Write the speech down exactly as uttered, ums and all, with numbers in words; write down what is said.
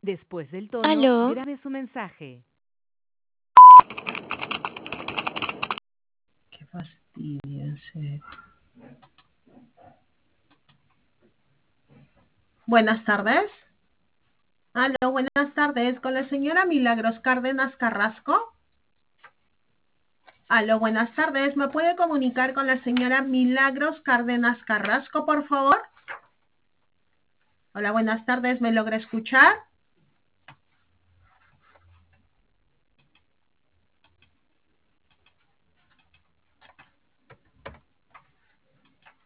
Después del tono, ¿Aló? grabe su mensaje. Qué fastidio, en serio. Buenas tardes. Aló, buenas tardes. Con la señora Milagros Cárdenas Carrasco. Aló, buenas tardes. ¿Me puede comunicar con la señora Milagros Cárdenas Carrasco, por favor? Hola, buenas tardes. ¿Me logra escuchar?